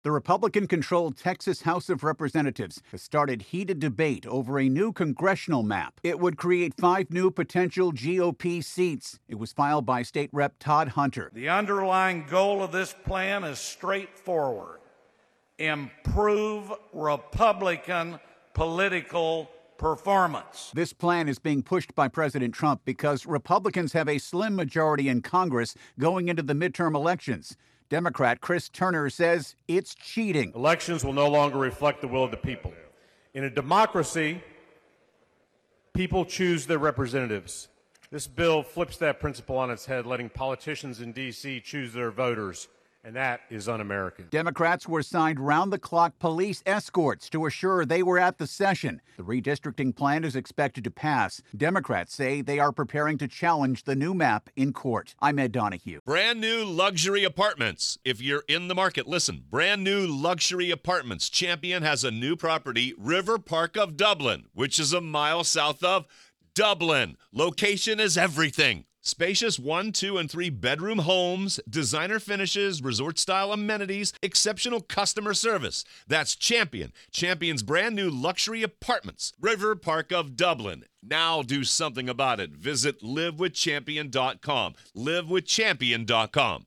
The Republican-controlled Texas House of Representatives has started heated debate over a new congressional map. It would create 5 new potential GOP seats. It was filed by State Rep Todd Hunter. The underlying goal of this plan is straightforward: improve Republican political performance. This plan is being pushed by President Trump because Republicans have a slim majority in Congress going into the midterm elections. Democrat Chris Turner says it's cheating. Elections will no longer reflect the will of the people. In a democracy, people choose their representatives. This bill flips that principle on its head, letting politicians in D.C. choose their voters, and that is un-American. Democrats were assigned round-the-clock police escorts to assure they were at the session. The redistricting plan is expected to pass. Democrats say they are preparing to challenge the new map in court. I'm Ed Donahue. Brand new luxury apartments. If you're in the market, listen. Brand new luxury apartments. Champion has a new property, River Park of Dublin, which is a mile south of Dublin. Location is everything. Spacious 1, 2, and 3 bedroom homes, designer finishes, resort-style amenities, exceptional customer service. That's Champion. Champion's brand new luxury apartments. River Park of Dublin. Now do something about it. Visit livewithchampion.com. livewithchampion.com.